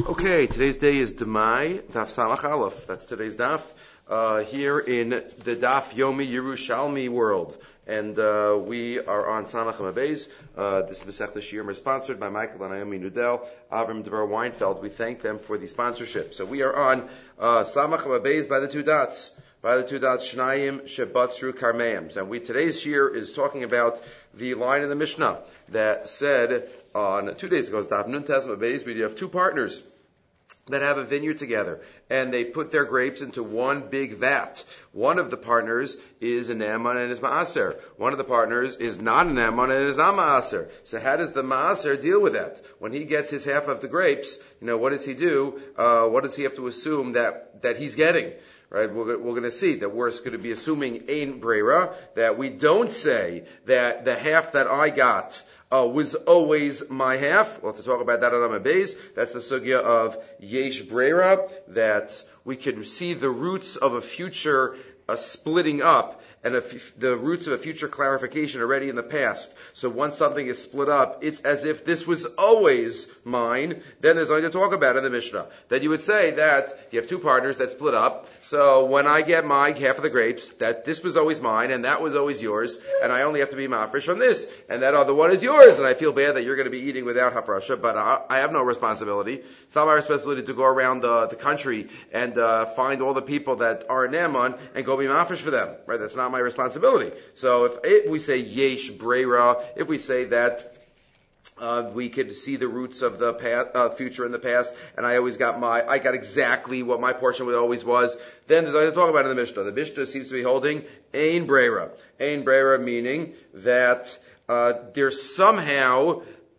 Okay, today's day is Demai, Daf Samach Aleph. That's today's Daf, here in the Daf Yomi Yerushalmi world. And we are on Samach Amabeis. This Masechta Shiurim is sponsored by Michael and Naomi Nudel, Avram Devar Weinfeld. We thank them for the sponsorship. So we are on Samach Amabeis by the two dots. By the two dots, Shnayim Shebatzru Karmeim. And today's shir is talking about the line in the Mishnah that said on 2 days ago, Daf Nun Tes Amabeis, we have two partners that have a vineyard together, and they put their grapes into one big vat. One of the partners is an Naaman and is Ma'aser. One of the partners is not an Naaman and is not Ma'aser. So how does the Ma'aser deal with that? When he gets his half of the grapes, what does he do? What does he have to assume that he's getting? Right, we're going to see that we're going to be assuming ein breira, that we don't say that the half that I got was always my half. We'll have to talk about that on Amabeis. That's the sugya of yesh breira, that we can see the roots of a future splitting up, and the roots of a future clarification already in the past. So once something is split up, it's as if this was always mine. Then there's something to talk about in the Mishnah. That you would say that you have two partners that split up. So when I get my half of the grapes, that this was always mine and that was always yours, and I only have to be mafresh from this, and that other one is yours, and I feel bad that you're going to be eating without hafrasha, but I have no responsibility. It's not my responsibility to go around the country and find all the people that are Naaman and go be mafresh for them. Right? That's not my responsibility. So if we say yesh breira, if we say that we could see the roots of the past, future in the past, and I got exactly what my portion always was, then there's nothing to talk about in the Mishnah. The Mishnah seems to be holding ein breira. Ein breira meaning that there's somehow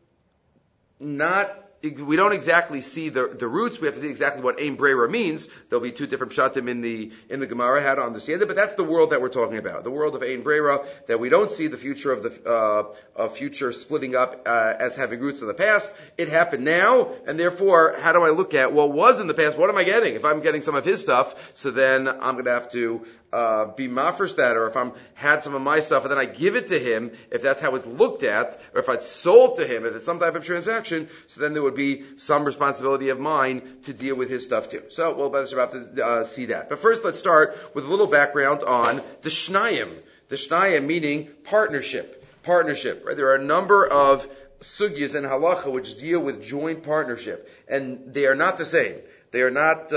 not, we don't exactly see the roots. We have to see exactly what ein breira means. There'll be two different pshatim in the Gemara how to understand it, but that's the world that we're talking about. The world of ein breira, that we don't see the future of the future splitting up as having roots in the past. It happened now, and therefore, how do I look at what was in the past? What am I getting? If I'm getting some of his stuff, so then I'm going to have to be mafresh that, or if I'm had some of my stuff and then I give it to him, if that's how it's looked at, or if it's sold to him, if it's some type of transaction, so then there would be some responsibility of mine to deal with his stuff too. So we'll have to see that. But first, let's start with a little background on the Shnayim. The Shnayim meaning partnership. Partnership. Right? There are a number of sugyas in halacha which deal with joint partnership, and they are not the same. They are not,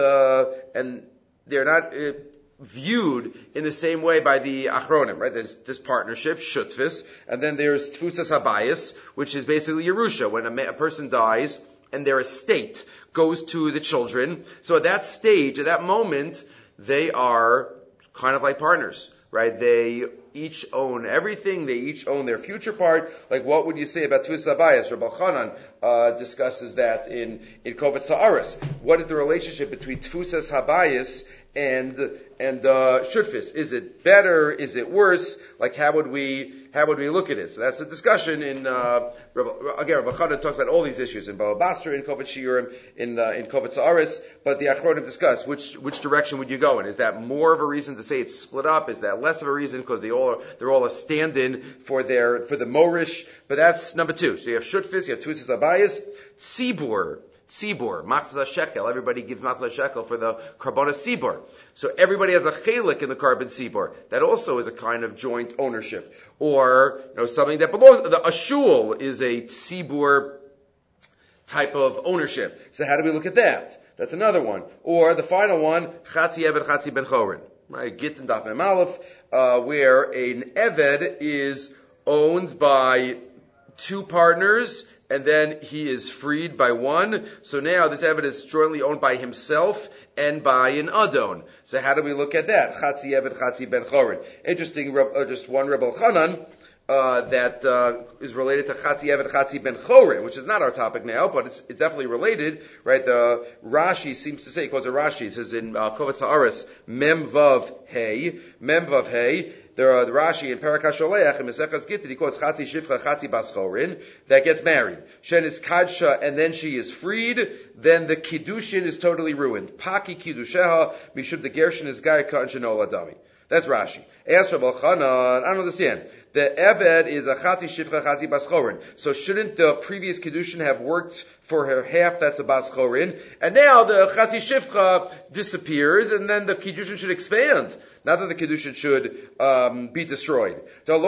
viewed in the same way by the Achronim, right? There's this partnership, Shutfis, and then there's Tfusas Habayis, which is basically Yerusha, when a person dies and their estate goes to the children. So at that stage, at that moment, they are kind of like partners, right? They each own everything, they each own their future part. Like what would you say about Tfusas Habayis? Rabbi Chanan discusses that in Kovetz Ha'aretz. What is the relationship between Tfusas Habayis and shutfis? Is it better? Is it worse? Like how would we look at it? So that's a discussion in Rabbi Chanan talks about all these issues in Baba Basra, in Kovetz Shiurim, in Kovetz Ha'aretz, but the Achronim discuss which direction would you go in? Is that more of a reason to say it's split up? Is that less of a reason because they're all a stand-in for the Morish? But that's number two. So you have shutfis, you have Tfusas Habayis, Tzibur, matzah shekel. Everybody gives matzah shekel for the carbon tzibur. So everybody has a chelik in the carbon tzibur. That also is a kind of joint ownership. Or, something that belongs, a shul is a tzibur type of ownership. So how do we look at that? That's another one. Or the final one, chatzi eved, chatzi ben chorin. Right? Git and daf mem aleph, where an eved is owned by two partners, and then he is freed by one. So now this Eved is jointly owned by himself and by an Adon. So how do we look at that? Chatzi Eved, Chatzi Ben Chorin. Interesting, just one Rebbe Chanan that is related to Chatzi Eved, Chatzi Ben Chorin, which is not our topic now, but it's definitely related, right? The Rashi seems to say, he calls it Rashi, it says in Kovetz Ha'aretz, Mem Vav Hey, there are the Rashi in Parakah Sholeach in Mesechas Gittin, he quotes Chatzi Shifcha, Chatzi Bas Chorin, that gets married. Shen is Kadsha, and then she is freed, then the Kiddushin is totally ruined. Paki Kiddusheha, Mishum the Gershin is Gaika and Shenola Dami. That's Rashi. Ask Rabbi Chanan, I don't understand. The Eved is a Chatzi Shifcha, Chatzi Bas Chorin. So shouldn't the previous Kedushin have worked for her half that's a Bas Chorin? And now the Chatzi Shifcha disappears, and then the Kedushin should expand. Not that the Kedushin should be destroyed.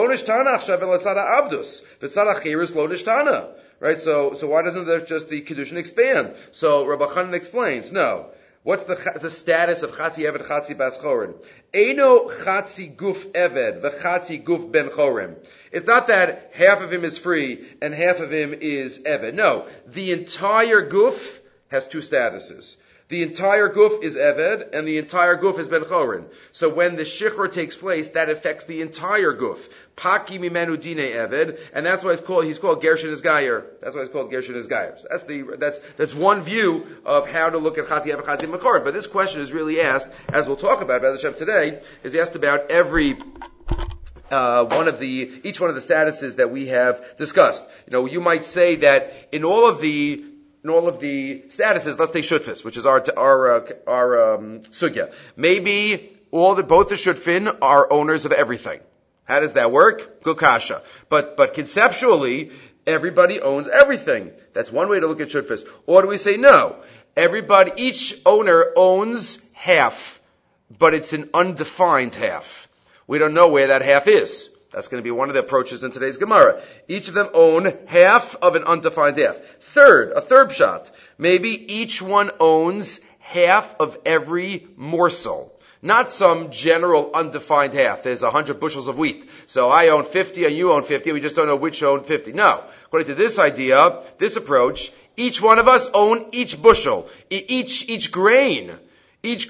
Right? So why doesn't there just the Kedushin expand? So Rabbi Chanan explains, no. What's the status of Chatzi Eved, Chatzi Bas Chorin? Eino Chatzi Guf Eved, v'Chatzi Guf Ben Chorim. It's not that half of him is free and half of him is Eved. No, the entire Guf has two statuses. The entire Guf is Eved, and the entire Guf is Ben Chorin. So when the Shichur takes place, that affects the entire Guf. Paki mimenu dine Eved, and that's why he's called Gershon Isgayer. That's why it's called Gershon Isgayer. So that's one view of how to look at Chatzi Eved, Chatzi Ben Chorin. But this question is really asked, as we'll talk about B'ez Hashem today, is asked about every each one of the statuses that we have discussed. You might say that in all of the statuses, let's take Shutfis, which is our sugya. Maybe both the Shutfin are owners of everything. How does that work? Good kasha. But conceptually, everybody owns everything. That's one way to look at Shutfis. Or do we say no? Each owner owns half, but it's an undefined half. We don't know where that half is. That's going to be one of the approaches in today's Gemara. Each of them own half of an undefined half. A third shot. Maybe each one owns half of every morsel. Not some general undefined half. There's 100 bushels of wheat. So I own 50 and you own 50. We just don't know which owned 50. No. According to this idea, this approach, each one of us own each bushel, each grain, each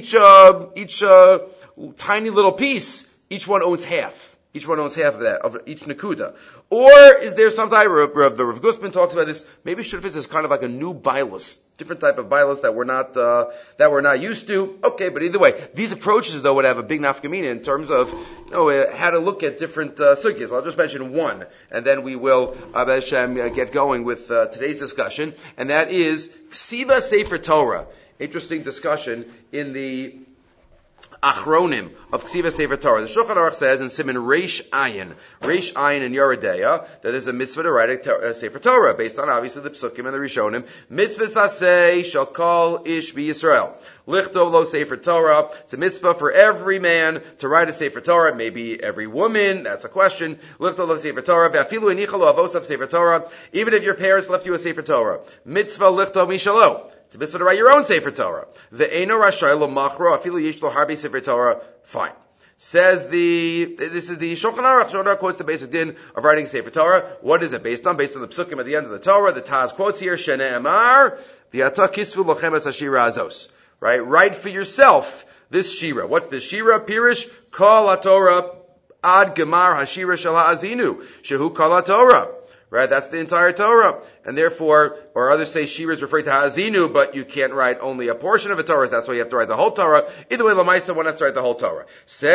tiny little piece. Each one owns half. Each one owns half of that, of each nakuda. Or is there some type of, the Rav Gusman talks about this, maybe Shutfis is kind of like a new bilus, different type of bilus that we're not used to. Okay, but either way, these approaches though would have a big nafkamina in terms of, how to look at different sugyas. I'll just mention one, and then we will, get going with today's discussion, and that is Ksiva Sefer Torah. Interesting discussion in the Achronim of Ksiva Sefer Torah. The Shulchan Aruch says in Siman Reish Ayin in Yoredeya, that there's a mitzvah to write a Sefer Torah, based on obviously the Psukim and the Rishonim. Mitzvah saseh shall call ish b'Yisrael. Lichtov lo Sefer Torah. It's a mitzvah for every man to write a Sefer Torah, maybe every woman, that's a question. Lichtov lo Sefer Torah. Ve'afilu enichalo avos Sefer Torah. Even if your parents left you a Sefer Torah. Mitzvah lichtov mishalo. It's a mitzvah to write your own Sefer Torah. Ve'eno rashai lo machro afilu yesh lo harbi Sefer Torah. Fine. This is the Shulchan Aruch. Shulchan Aruch quotes the basic din of writing Sefer Torah. What is it based on? Based on the Psukim at the end of the Torah. The Taz quotes here, Shene'emar, V'yata kisvu lochem es hashira azos. Right? Write for yourself this shira. What's the shira? Pirish, Kol HaTorah ad gemar hashira shel ha'azinu. Shehu Kol HaTorah. Right? That's the entire Torah. And therefore, or others say Shira is referring to Ha'azinu, but you can't write only a portion of a Torah. That's why you have to write the whole Torah. Either way, Lamaisa, one has to write the whole Torah.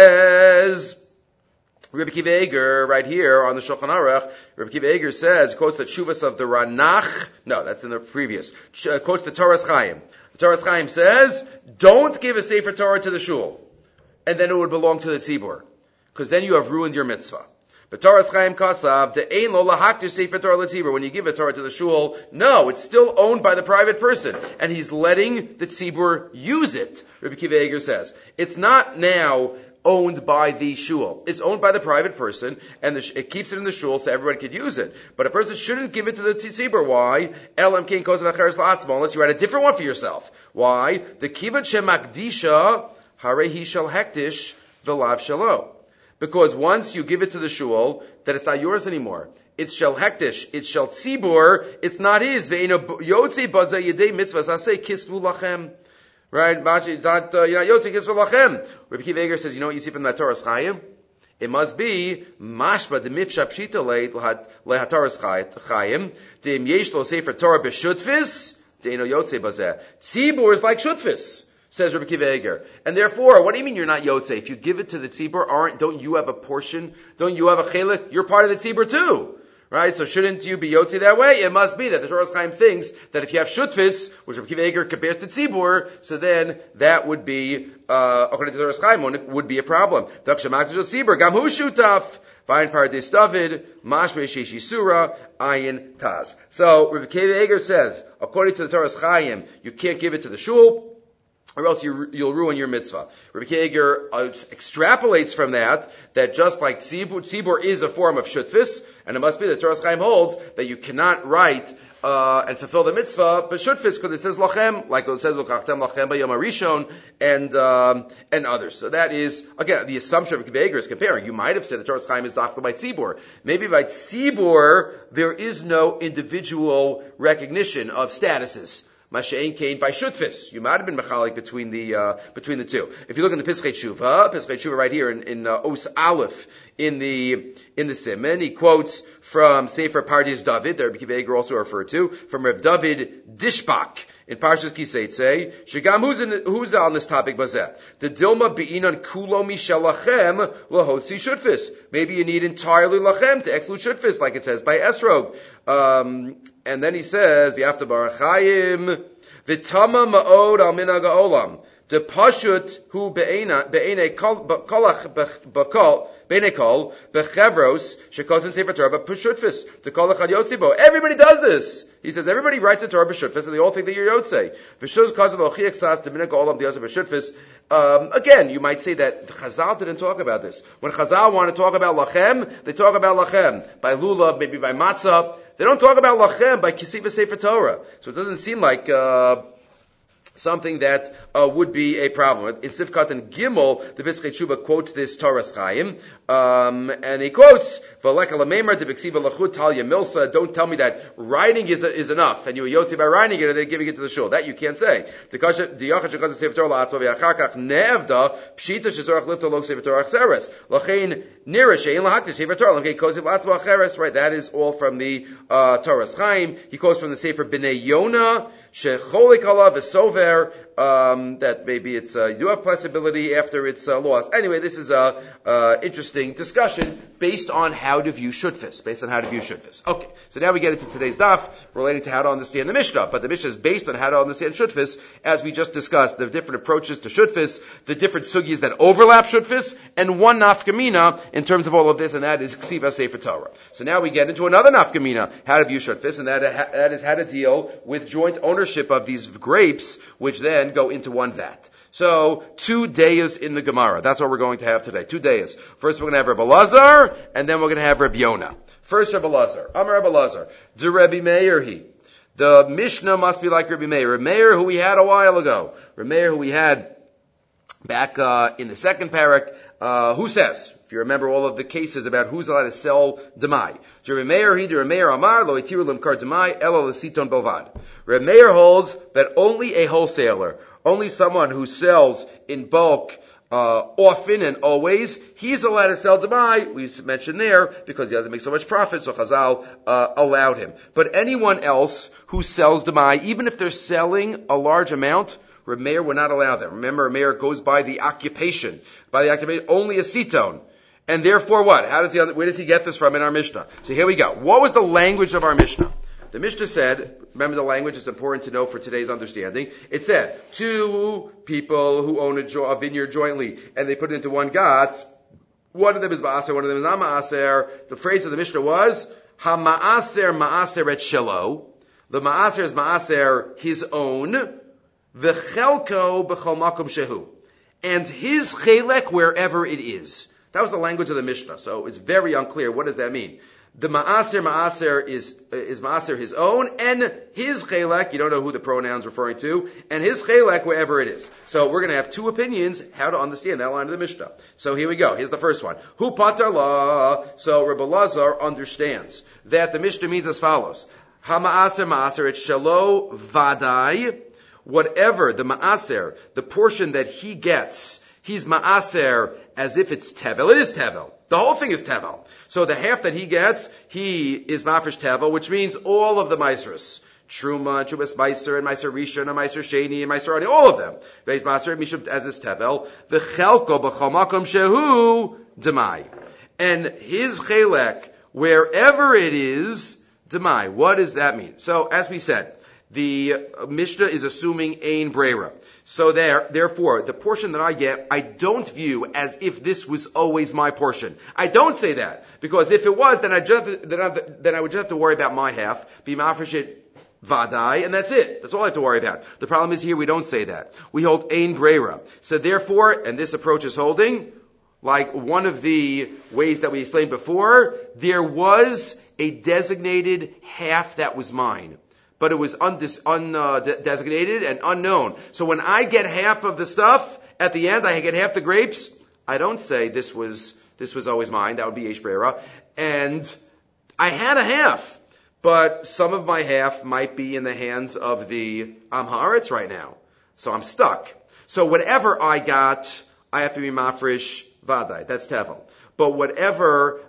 Says Rabbi Akiva Eiger, right here on the Shulchan Aruch, Rabbi Akiva Eiger says, quotes the Tshuvas of the Ranach. No, that's in the previous. Quotes the Toras Chaim. The Toras Chaim says, don't give a Sefer Torah to the shul. And then it would belong to the tzibur. Because then you have ruined your mitzvah. But Toras Chaim Kasav, the Ein Lo Lahaktir Sefer Torah L'Tzibur. When you give a Torah to the shul, no, it's still owned by the private person, and he's letting the tzibur use it. Rabbi Akiva Eiger says it's not now owned by the shul; it's owned by the private person, and it keeps it in the shul so everybody could use it. But a person shouldn't give it to the tzibur. Why? Elam Kein Kosav Acheres La'atzmo, unless you write a different one for yourself. Why? The Kivat Shemakdisha Harehi Shel Hektish V'Lav Shelo. Because once you give it to the shul, that it's not yours anymore. It's shel hektish, it's shel tzibur, it's not his. Ve'eno yotze baza yedei mitzvahs aseh kisvu lachem. Right? It's not, you're not yotze kisvu lachem. Rabbi Akiva Eiger says, you know what you see from that Toras Chaim? It must be, mashba de mitcha pshita lehataras Chaim, de yesh lo sefer Torah b'shutfis, de'eno yotze bazeh. Tzibur is like shutfis. Says Rabbi Akiva Eiger. And therefore, what do you mean you're not Yotze? If you give it to the tzibur, don't you have a portion? Don't you have a chelik? You're part of the tzibur too. Right? So shouldn't you be yotzi that way? It must be that the Toras Chaim thinks that if you have shutfis, which Rabbi Akiva Eiger compares to tzibur, so then that would be, according to the Toras Chaim, would be a problem. Dak shemak tzibur, gam hu shutaf. Vayin Paradis David, Mashme Sheshi Surah, Ayin Taz. So, Rabbi Akiva Eiger says, according to the Toras Chaim, you can't give it to the shul, or else you'll ruin your mitzvah. Rabbi Akiva Eiger extrapolates from that just like tzibur is a form of shutfis, and it must be that Toras Chaim holds that you cannot write and fulfill the mitzvah, but shutfis, because it says lachem, like it says l'kachtem lachem b'yom harishon, and others. So that is, again, the assumption of Akiva Eiger is comparing. You might have said the Toras Chaim is dafka by tzibur. Maybe by tzibur, there is no individual recognition of statuses. Masha'en Kain by shutfis. You might have been machalik between the two. If you look in the Pischei Tshuva right here in Os Aleph in the Siman, he quotes from Sefer Pardes David, that Rabbi Akiva Eiger also referred to, from Rav David Dishbak in Parshas Kiseitze, Shigam who's on this topic bazeh. The Dilma Be'inan Kulo Mishalachem Lahotzi Shutfis. Maybe you need entirely lachem to exclude shutfis, like it says by Esrog. And then he says, V'afta Barachayim, V'tama Ma'od Al Minag Ha'olam. The Pashut Hu Be'enei Kolach B'kol, Be'enei Kol, B'chevros, Shekosin Sefer Torah B'shutfis. The Kolach Ad Yotzibo. Everybody does this. He says, everybody writes the Torah B'shutfis, and they all think that you're Yotzei. V'shuz Kazav Ochiach Sas, D'minag Ha'olam D'yotziv B'shutfis. Again, you might say that Chazal didn't talk about this. When Chazal want to talk about Lachem, they talk about Lachem. By Lulav, maybe by Matzah. They don't talk about Lachem by Kisiva Sefer Torah. So it doesn't seem like something that would be a problem. In Sifkat and Gimel, the Pischei Tshuva quotes this Toras Chaim, and he quotes, don't tell me that writing is enough, and you're Yotzi by writing it, and then giving it to the shul. That you can't say. Right, that is all from the Toras Chaim. He quotes from the Sefer B'nai Yonah, Shecholik alav v'sover, that maybe it's you have possibility after it's lost. Anyway, this is a interesting discussion based on how to view shutfis. Okay, so now we get into today's daf relating to how to understand the Mishnah. But the Mishnah is based on how to understand shutfis, as we just discussed, the different approaches to shutfis, the different sugyas that overlap shutfis, and one nafkamina in terms of all of this, and that is Ksiva Sefer Torah. So now we get into another nafkamina, how to view shutfis, and that is how to deal with joint ownership of these grapes, which then go into one vat. So, 2 days in the Gemara. That's what we're going to have today. 2 days. First we're going to have Rabbi Elazar, and then we're going to have Rabbi Yonah. First Rabbi Elazar. Amar Rabbi Elazar. De Rabbi Meir he. The Mishnah must be like Rabbi Meir. Rabbi Meir, who we had a while ago. Rabbi Meir, who we had back in the second parak, who says, if you remember all of the cases about who's allowed to sell demai. Rabbi Meir he, Rabbi Meir Amar, lo itiru limkar demai, elo l'siton belvad. Rabbi Meir holds that only a wholesaler, only someone who sells in bulk, often and always, he's allowed to sell demai. We mentioned there because he doesn't make so much profit, so Chazal allowed him. But anyone else who sells demai, even if they're selling a large amount, Rabbi Meir would not allow them. Remember, Rabbi Meir goes by the occupation. By the occupation, only a siton. And therefore what? Where does he get this from in our Mishnah? So here we go. What was the language of our Mishnah? The Mishnah said, remember the language is important to know for today's understanding. It said, 2 people who own a vineyard jointly, and they put it into one gat. One of them is ma'aser, one of them is not ma'aser. The phrase of the Mishnah was, ha-ma'aser ma'aser et shelo. The ma'aser is ma'aser his own. V'chelko b'chol makom shehu. And his chelek wherever it is. That was the language of the Mishnah. So it's very unclear. What does that mean? The ma'aser is ma'aser his own, and his chelek, you don't know who the pronoun's referring to, and his chelek wherever it is. So we're going to have 2 opinions how to understand that line of the Mishnah. So here we go. Here's the first one. Hu patar la. So Rabbi Elazar understands that the Mishnah means as follows. Ha ma'aser it's shelo vadai. Whatever the ma'aser, the portion that he gets, he's ma'aser as if it's tevel. It is tevel. The whole thing is tevel. So the half that he gets, he is mafresh tevel, which means all of the maisers. Truma, Trumas Meiser, and Meiser Rishon, and Meiser Sheni, and Meiser Ani, all of them. Beis Maser, Mishum, as is tevel. V'chelko b'chol makom shehu demai. And his chelek, wherever it is, demai. What does that mean? So, as we said, the Mishnah is assuming ein breira. So therefore, the portion that I get, I don't view as if this was always my portion. I don't say that, because if it was, then I would just have to worry about my half, be mafresh vadai, and that's it. That's all I have to worry about. The problem is here we don't say that. We hold ein breira. So therefore, and this approach is holding, like one of the ways that we explained before, there was a designated half that was mine. But it was undesignated and unknown. So when I get half of the stuff, at the end I get half the grapes, I don't say this was always mine. That would be Eish Breira. And I had a half, but some of my half might be in the hands of the Am Haaretz right now. So I'm stuck. So whatever I got, I have to be mafresh vadai. That's tevel. But whatever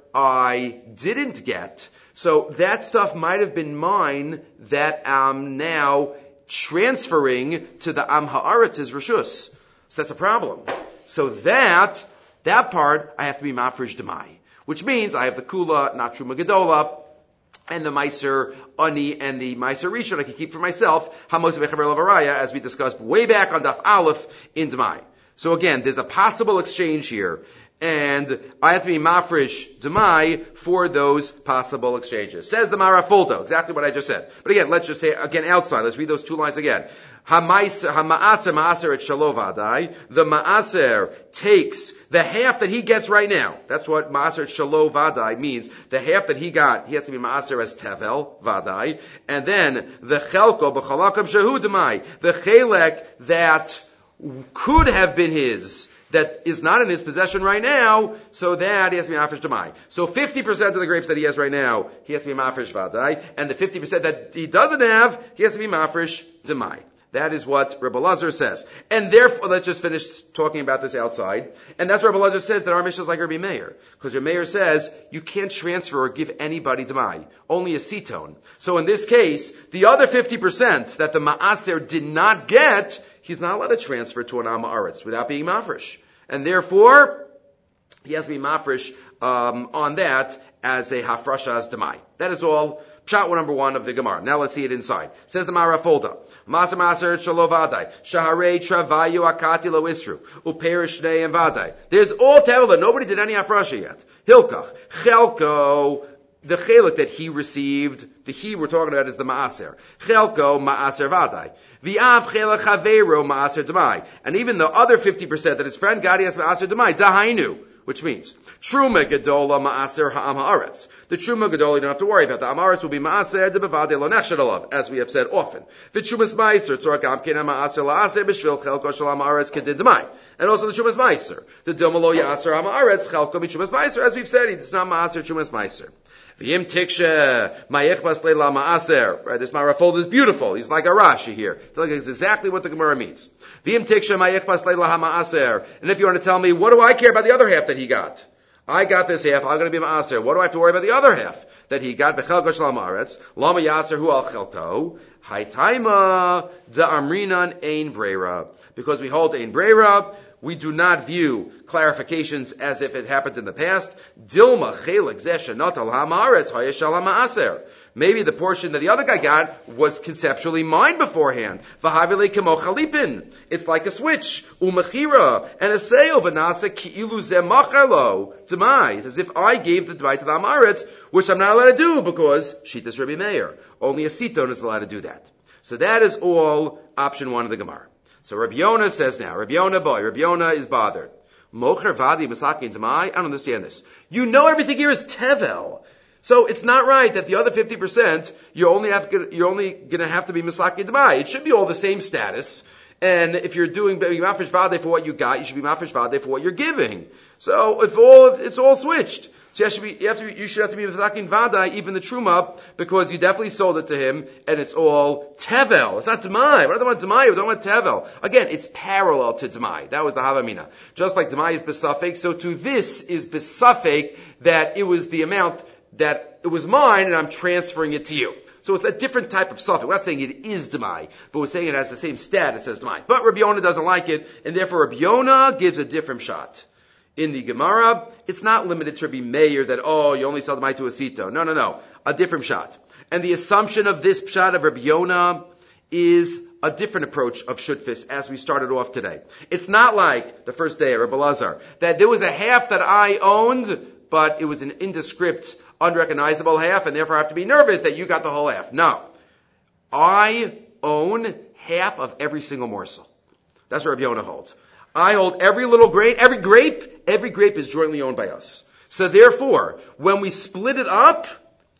I didn't get, so that stuff might have been mine that I'm now transferring to the Am Haaretz's Rishus. So that's a problem. So that part, I have to be mafresh demai. Which means I have the kula, not truma gedola, and the meiser ani, and the meiser rishon I can keep for myself, hamos bechaber lavaraya, as we discussed way back on Daf Aleph in demai. So again, there's a possible exchange here. And I have to be mafresh demai for those possible exchanges. Says the Marafuldo, exactly what I just said. But again, let's just say, again, outside, let's read those two lines again. Ma'aser et shalovadai. The ma'aser takes the half that he gets right now. That's what ma'aser et shalovadai means. The half that he got, he has to be ma'aser as tevel, vadai. And then, the chelko b'chalakam shehu demai. The chelek that could have been his, that is not in his possession right now, so that he has to be mafresh demai. So 50% of the grapes that he has right now, he has to be mafresh vadai, and the 50% that he doesn't have, he has to be mafresh demai. That is what Rebbe Lazar says. And therefore, let's just finish talking about this outside. And that's what Rebbe Lazar says, that our Mishnah is like Rabbi Meir. Because Rabbi Meir says, you can't transfer or give anybody demai. Only a setone. So in this case, the other 50% that the ma'aser did not get, he's not allowed to transfer to an Am Haaretz without being mafresh. And therefore, he has to be mafresh on that as a hafrashas demai. That is all. Pshat number one of the Gemara. Now let's see it inside. Says the Marafulda. Maser shalovadai. Shaharei travayu akati lo isru. Uperish shnei and vadai. There's all tevela. Nobody did any hafrasha yet. Hilkach. Chelko. The chelik that he received, the he we're talking about is the ma'aser. Chelko ma'aser vadai. V'av chelach havero ma'aser demai. And even the other 50% that his friend got, he has ma'aser demai. Dahainu. Which means, Truma Gedola Ma'aser Ha'am Haaretz. The Truma Gedola you don't have to worry about. The Am Haaretz will be Ma'aser de Bevade Lo Nechshadalav, as we have said often. The Trumas Meiser, Tzorah Gamkin Ma'aser La'aser B'Shvil Chelko Shel Am Haaretz Kedid Demai. And also the Trumas Meiser. The Dilma Lo Ya'aser Am Haaretz Chelko B'Trumas Meiser, as we've said, it's not Ma'aser Trumas Meiser. V'yim tikshe ma'yechbas leila ma'aser. Right, this Marafulda is beautiful. He's like a Rashi here. It's exactly what the Gemara means. V'yim tikshe ma'yechbas leila ha'ma'aser. And if you want to tell me, what do I care about the other half that he got? I got this half, I'm going to be ma'aser. What do I have to worry about the other half that he got? B'chelko shel ha'aretz. Lama yaser hu al chelko. Haytaima da'amrinan ein breira. Because we hold ein breira, we do not view clarifications as if it happened in the past. Dilma chelik zeh shenot al ha'aretz hayashal ha'ma'aser. Maybe the portion that the other guy got was conceptually mine beforehand. V'havile kemo chalipin. It's like a switch. Umachira and a sale. V'nasa ki'ilu zeh machalo. Demai. It's as if I gave the demai to the Am Haaretz, which I'm not allowed to do because Shitas Rabbi Meir. Only a siton is allowed to do that. So that is all option one of the Gemara. So Rabbi Yonah says now, Rabbi Yonah is bothered. Mocher vadi misakin demai. I don't understand this. You know everything here is tevel. So it's not right that the other 50% you're only going to have to be misakin demai. It should be all the same status. And if you're doing mafresh vade for what you got, you should be mafresh vade for what you're giving. So it's all switched. So you should have to be misakin vadai, even the truma, because you definitely sold it to him, and it's all tevel. It's not demai. We're not talking about demai. We're talking about tevel. Again, it's parallel to demai. That was the havamina. Just like demai is besafek, so to this is besafek that it was the amount that it was mine, and I'm transferring it to you. So it's a different type of suffix. We're not saying it is demai, but we're saying it has the same status as demai. But Rabbi Yonah doesn't like it, and therefore Rabbi Yonah gives a different shot. in the Gemara, it's not limited to Rabbi Meir that, you only sell Demai to a Sito. No. A different pshat. And the assumption of this pshat of Rabbi Yonah is a different approach of Shutfis as we started off today. It's not like the first day of Rabbi Lazar, that there was a half that I owned, but it was an indescript, unrecognizable half, and therefore I have to be nervous that you got the whole half. No. I own half of every single morsel. That's what Rabbi Yonah holds. I hold every little grain, every grape is jointly owned by us. So therefore, when we split it up,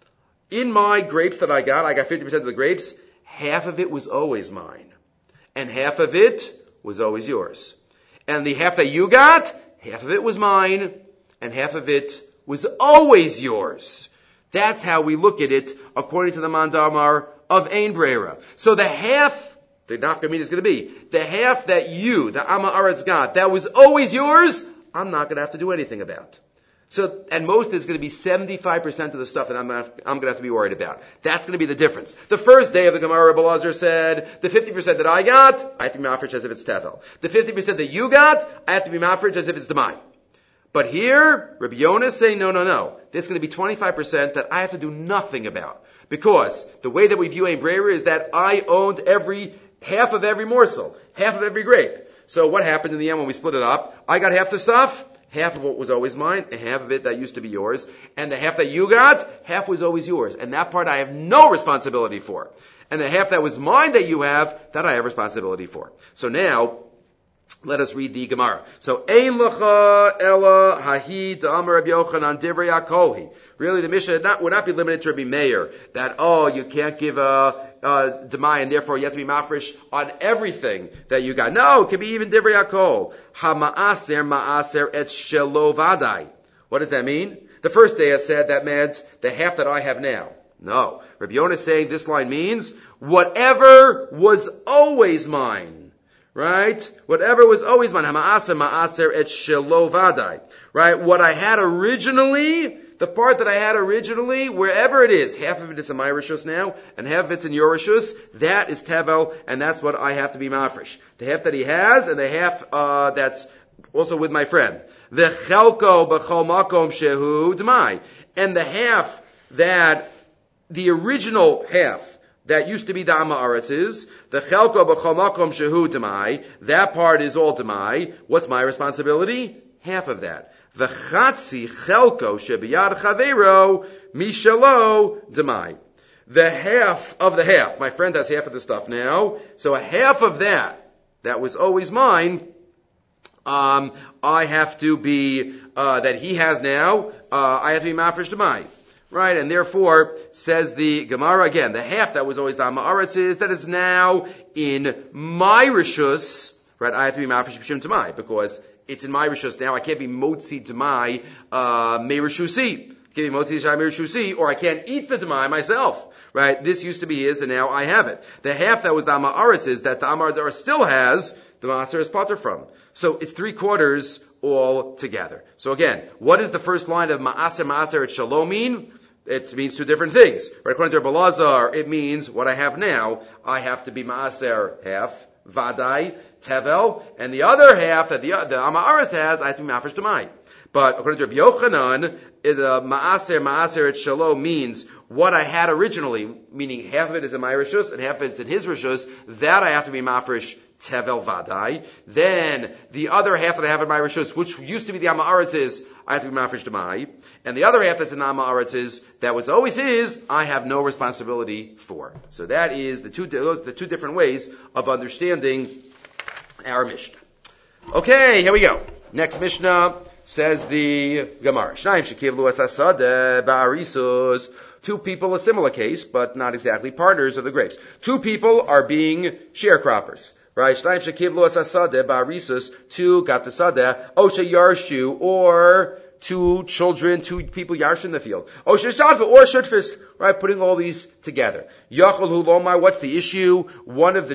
in my grapes that I got 50% of the grapes, half of it was always mine. And half of it was always yours. And the half that you got, half of it was mine, and half of it was always yours. That's how we look at it according to the Mandamar of Ein Breira. So the half, the nafkamina is going to be, the half that you, the Amma Aretz got, that was always yours, I'm not going to have to do anything about. So, and most is going to be 75% of the stuff that I'm going to have to be worried about. That's going to be the difference. The first day of the Gemara, Rabbi Lazar said, the 50% that I got, I have to be mafresh as if it's tevel. The 50% that you got, I have to be mafresh as if it's demai. But here, Rabbi Yonah is saying, no. There's going to be 25% that I have to do nothing about. Because the way that we view Ein Breira is that I owned half of every morsel, half of every grape. So what happened in the end when we split it up? I got half the stuff, half of what was always mine, and half of it that used to be yours. And the half that you got, half was always yours. And that part I have no responsibility for. And the half that was mine that you have, that I have responsibility for. So now, let us read the Gemara. So, Ein lecha ela hahi da'amar Rabbi Yochanan divrei akolhi. Really, the Mishnah would not be limited to Rabbi Meir, that, you can't give a demai, and therefore you have to be mafresh on everything that you got. No, it could be even divrei akol. Ma'aser et shelo vadai. What does that mean? The first day I said that meant the half that I have now. No. Rabbi Yonah is saying this line means whatever was always mine. Right? Whatever was always mine. Ma'aser et shelo vadai. Right? What I had originally, the part that I had originally, wherever it is, half of it is in my rishus now, and half of it's in your rishus, that is tevel, and that's what I have to be mafresh. The half that he has, and the half that's also with my friend. V'chelko b'chol makom shehu d'mai. And the half that, the original half, that used to be the Amma Aretz is, the Chelko b'chol makom shehu demai, that part is all demai. What's my responsibility? Half of that. V'chatzi chelko shebiyad chaveiro mishalo demai. The half of the half. My friend has half of the stuff now. So a half of that was always mine, I have to be, that he has now, I have to be mafresh demai. Right, and therefore, says the Gemara again, the half that was always the Amma Aretz is, that is now in my rishus, right, I have to be mafresh b'shim demai, because it's in my rishus now, I can't be motzi demai, me rishusi. Can't be motzi demai me rishusi, or I can't eat the demai myself. Right, this used to be his, and now I have it. The half that was the Amma Aretz is, that the Amma Aretz still has, the Maaser is potter from. So it's 3/4 all together. So again, what is the first line of Maaser et Shalom mean? It means two different things. Right? According to Rabbi Lazar, it means what I have now, I have to be Maaser half, Vadai, Tevel, and the other half that the Amma Aretz has, I have to be Mafresh Demai. But according to Rabbi Yochanan, the Maaser et Shalom means what I had originally, meaning half of it is in my Rishus and half of it is in his Rishus, that I have to be Mafresh Tevel Vadai. Then the other half that I have in my Rishus, which used to be the Amma Aretz is, I have to be Mafresh Demai. And the other half that's in Amma Aretz is, that was always his, I have no responsibility for. So that is the two different ways of understanding our Mishnah. Okay, here we go. Next Mishnah says the Gemara. Shnayim shekivlu es hasadeh ba'arisos. Two people, a similar case, but not exactly partners of the grapes. Two people are being sharecroppers. Right? Shnayim shekivlu es hasadeh ba'arisos. Two got the sadeh. Osha yarshu, or two people yarshu in the field. Osha shadva, or shutfis. Right? Putting all these together. Yachol hu lomar, what's the issue? One of the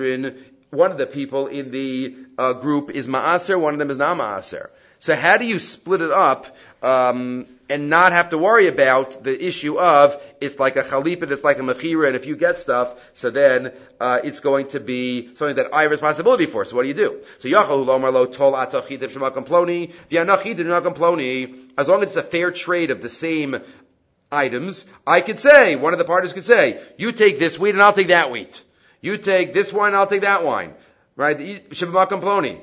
people in the group is ma'aser, one of them is not ma'aser. So how do you split it up, and and not have to worry about the issue of it's like a chalip and it's like a mechira, and if you get stuff, so then it's going to be something that I have responsibility for. So what do you do? So yachol lomar lo tol atachid shemakom ploni v'anachid shemakom ploni. As long as it's a fair trade of the same items, I could say, one of the parties could say, you take this wheat and I'll take that wheat. You take this wine, I'll take that wine. Right? Shemakom ploni.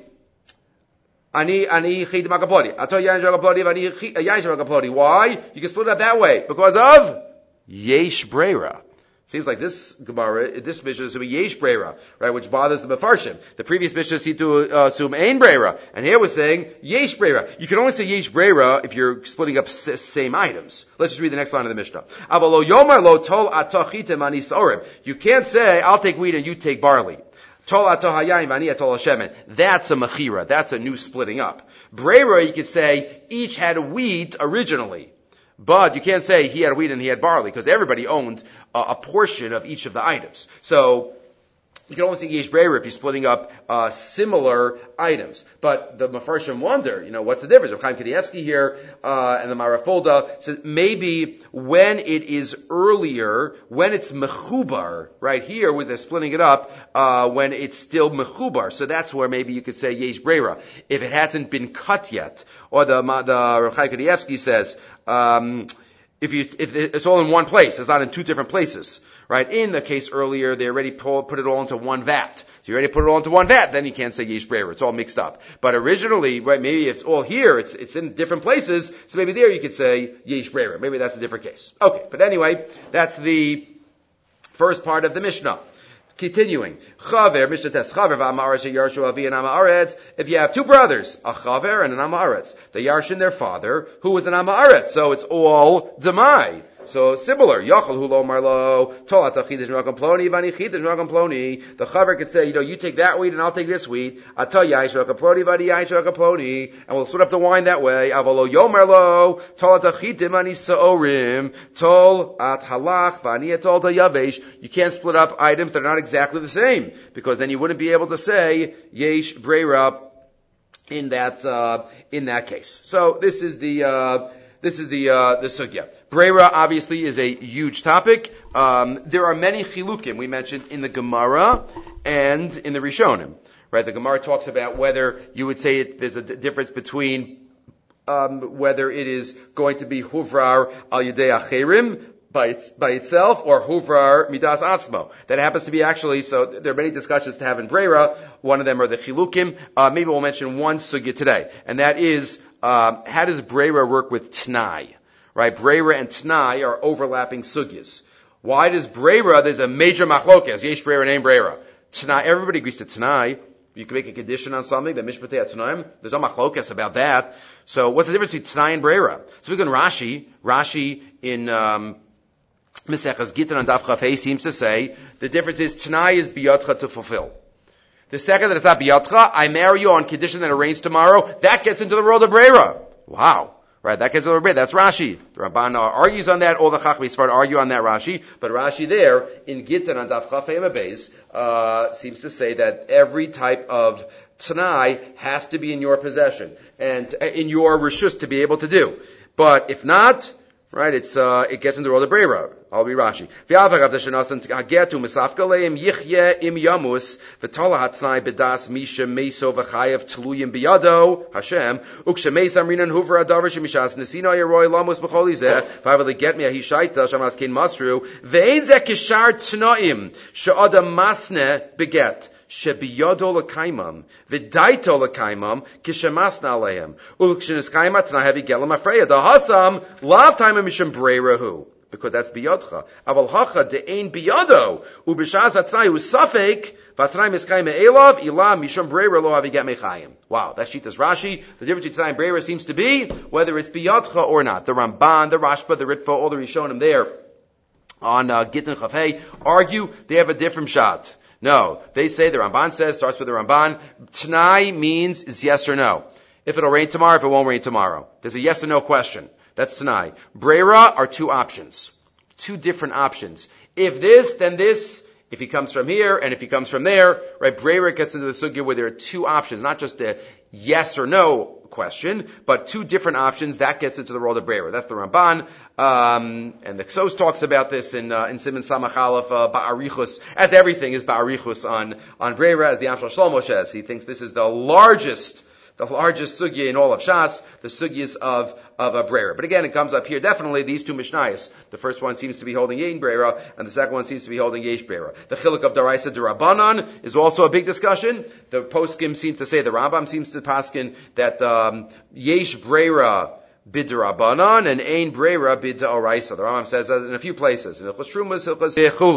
Ani chid makaploni. Ato yain shemakom ploni v'ani yain shemakom ploni. Why? You can split it up that way because of yesh breira. Seems like this Gemara, this Mishnah is to be yesh breira, right? Which bothers the Mefarshim. The previous Mishnah seemed to assume ein breira, and here we're saying yesh breira. You can only say yesh breira if you're splitting up same items. Let's just read the next line of the Mishnah. Avalo yomar lo tol atachitem ani sorim. You can't say I'll take wheat and you take barley. Tol atahayim ani atol shemen. That's a mechira. That's a new splitting up. Breira, you could say each had wheat originally. But you can't say he had wheat and he had barley, because everybody owned a portion of each of the items. So you can only say yesh breira if you're splitting up similar items. But the Mefarshim wonder, what's the difference? Chaim Kanievsky here and the Marafolda says maybe when it is earlier, when it's mechubar, right here, where they're splitting it up, when it's still mechubar. So that's where maybe you could say yesh breira. If it hasn't been cut yet, or the Chaim Kanievsky says, if it's all in one place, it's not in two different places, right? In the case earlier, they already put it all into one vat. So you already put it all into one vat, then you can't say yesh breira. It's all mixed up. But originally, right, maybe it's all here, it's in different places, so maybe there you could say yesh breira. Maybe that's a different case. Okay, but anyway, that's the first part of the Mishnah. Continuing, Chaver, Mishnah Tes Chaver v'Amaretz Yarshu Avi and Amaretz. If you have two brothers, a Chaver and an Amaretz, they yarshin their father, who was an Amaretz. So it's all demai. So similar, Yachal Hulo Marlo, Tolata Chidish Makam Ploni, Vani Chidish Makam Ploni. The Chaver could say, you take that wheat and I'll take this wheat. Atal Yaish Makam Ploni, Vani Yaish Makam Ploni, and we'll split up the wine that way. Avalo Yomarlo, Tolata Chidim Ani Saorim, Tol At Halach, Vani Atol Yavesh. You can't split up items that are not exactly the same, because then you wouldn't be able to say Yesh Breira in that case. So this is the sugya. Breira obviously is a huge topic. There are many chilukim we mentioned in the Gemara and in the Rishonim. Right? The Gemara talks about whether you would say there's a difference between whether it is going to be huvrar al yedei acherim by itself, or huvrar midas atzmo. That happens to be actually, so there are many discussions to have in Breira. One of them are the chilukim. Maybe we'll mention one sugya today, and that is, how does Breira work with T'nai? Right? Breira and T'nai are overlapping sugyas. Why does Breira, there's a major machlokes, yesh Breira and ein Breira. T'nai, everybody agrees to T'nai. You can make a condition on something, the mishpatei T'naim. There's no machlokes about that. So what's the difference between T'nai and Breira? So we go to Rashi in, Mesechas Gittin on Daf Chafei seems to say the difference is T'nai is biyotcha to fulfill. The second that it's not biyotcha, I marry you on condition that it rains tomorrow, that gets into the world of Breira. Wow. Right, that gets over. That's Rashi. The Ramban argues on that. All the Chachmei Sfard argue on that Rashi. But Rashi there in Gittin on Daf Chafei Beis seems to say that every type of T'nai has to be in your possession and in your reshus to be able to do. But if not, right, it gets into the world of Breira. I'll be Rashi. V'avagav d'shenasan hagetu misafka leim yichye im yamus v'tala hatznai bedas misha meso v'chayev tluyim biyado Hashem ukshemeis amrinan huvra adavar shemishas nesina yeroy lamus b'chol izeh v'avali get me ahishaita shamas kein masru ve'ein zeh kishar t'naim she'adam masne beget shebiyado l'kaimam v'daito l'kaimam kishemasna aleim ukshenis kaima t'nai hevi gelam afreya the hasam lav taimim misham breirahu, because that's biyodcha. Aval hacha de'ein biyado ubishaz atnai usafek v'atnai miskaim elav ilam misham breira lo aviget mechayim. Wow, that sheet is Rashi. The difference between T'nai and breira seems to be whether it's biyodcha or not. The Ramban, the Rashba, the Ritva, all the Rishonim there on Gittin Chafei argue they have a different shot. No, they say, the Ramban says, starts with the Ramban, T'nai means it's yes or no. If it'll rain tomorrow, if it won't rain tomorrow. There's a yes or no question. That's T'nai. Breira are two options. Two different options. If this, then this. if he comes from here and if he comes from there, right? Breira gets into the sugya where there are two options, not just a yes or no question, but two different options. That gets into the world of Breira. That's the Ramban. And the Ksos talks about this in Siman Samach Aleph, Ba'arichus, as everything is Ba'arichus on Breira, as the Amshal Shlomo says. He thinks this is the largest sugya in all of Shas, the sugyas of a Breira. But again, it comes up here, definitely, these two Mishnayos. The first one seems to be holding Yein Breira, and the second one seems to be holding Yesh Breira. The Chiluk of Daraisa Darabanan is also a big discussion. The Poskim seem to say, the Rambam seems to paskin that Yesh Breira Bid'Rabanan and Ein Breira Bid'Oraisa. The Rambam says that in a few places. In Hilchos Trumas, Hilchos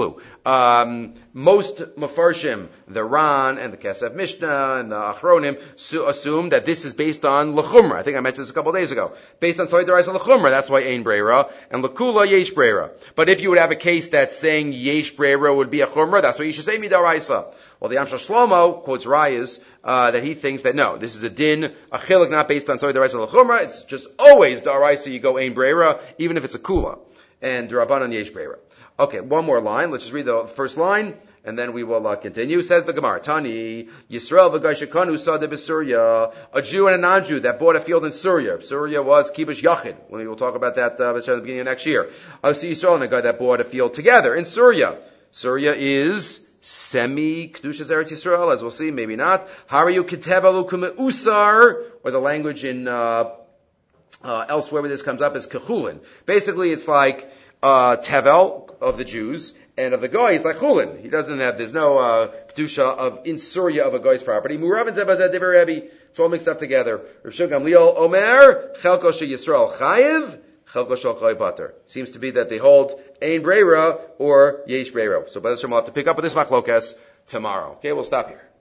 Chulu. Most Mefarshim, the Ran and the Kesef Mishnah and the Achronim assume that this is based on L'chumra. I think I mentioned this a couple of days ago. Based on Soy Daraisa L'chumra, that's why Ein Breira, and L'kula Yesh Breira. But if you would have a case that's saying Yesh Breira would be a Chumra, that's why you should say Midaraisa. Well, the Amshal Shlomo quotes Rayas that he thinks that no, this is a din, a chiluk not based on Soy Daraisa L'chumra. It's just always Daraisa you go Ein Breira, even if it's a Kula. And Darabanan Yesh Breira. Okay, one more line. Let's just read the first line, and then we will continue. Says the Gemara, Tani, Yisrael v'gai shekanu sada b'Surya, a Jew and a non-Jew that bought a field in Surya. Surya was Kibush Yachid. We will talk about that at the beginning of next year. I see Yisrael and a guy that bought a field together in Surya. Surya is semi-Kedushas Eretz Yisrael, as we'll see, maybe not. Harayu Kitevalu Kume'usar, or the language in elsewhere where this comes up is Kechulin. Basically, it's like Tevel of the Jews, and of the Goy, it's like Chulin. He doesn't have, there's no Kedusha of in Surya of a Goy's property. Murav and Zebazad Devar Rebbe, it's all mixed up together. Rav Shimon Gamliel Omer, Chelko She Yisrael Chayiv, Chelko Shel Choy Bater. Seems to be that they hold Ein Breira or Yesh Breira. So B'ezras Hashem, we'll have to pick up with this machlokas tomorrow. Okay, we'll stop here.